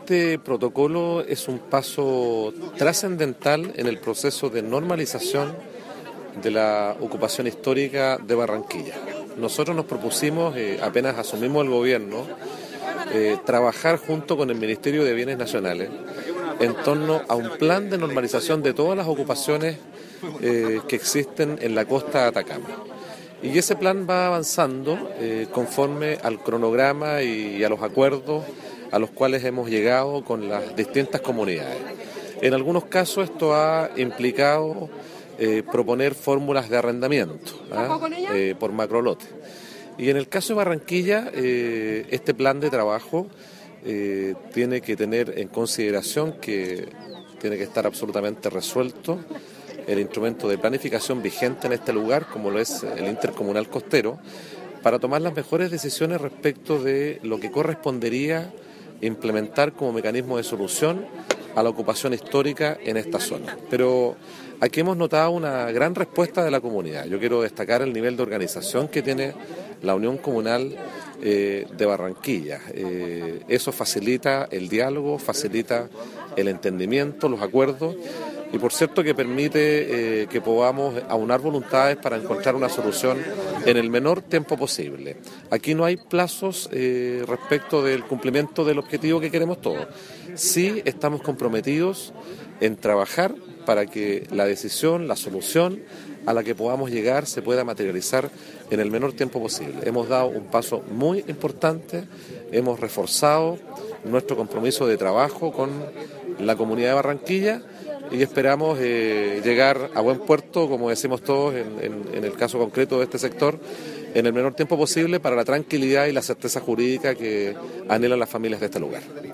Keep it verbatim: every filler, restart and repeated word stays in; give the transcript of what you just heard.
Este protocolo es un paso trascendental en el proceso de normalización de la ocupación histórica de Barranquilla. Nosotros nos propusimos, eh, apenas asumimos el gobierno, eh, trabajar junto con el Ministerio de Bienes Nacionales en torno a un plan de normalización de todas las ocupaciones eh, que existen en la costa de Atacama. Y ese plan va avanzando eh, conforme al cronograma y, y a los acuerdos a los cuales hemos llegado con las distintas comunidades. En algunos casos esto ha implicado eh, proponer fórmulas de arrendamiento ¿ah? eh, por macrolote. Y en el caso de Barranquilla, eh, este plan de trabajo eh, tiene que tener en consideración que tiene que estar absolutamente resuelto el instrumento de planificación vigente en este lugar, como lo es el Intercomunal Costero, para tomar las mejores decisiones respecto de lo que correspondería implementar como mecanismo de solución a la ocupación histórica en esta zona. Pero aquí hemos notado una gran respuesta de la comunidad. Yo quiero destacar el nivel de organización que tiene la Unión Comunal eh, de Barranquilla. Eh, eso facilita el diálogo, facilita el entendimiento, los acuerdos, y por cierto que permite eh, que podamos aunar voluntades para encontrar una solución en el menor tiempo posible. Aquí no hay plazos eh, respecto del cumplimiento del objetivo que queremos todos. Sí estamos comprometidos en trabajar para que la decisión, la solución a la que podamos llegar se pueda materializar en el menor tiempo posible. Hemos dado un paso muy importante, hemos reforzado nuestro compromiso de trabajo con la comunidad de Barranquilla y esperamos eh, llegar a buen puerto, como decimos todos en, en, en el caso concreto de este sector, en el menor tiempo posible para la tranquilidad y la certeza jurídica que anhelan las familias de este lugar.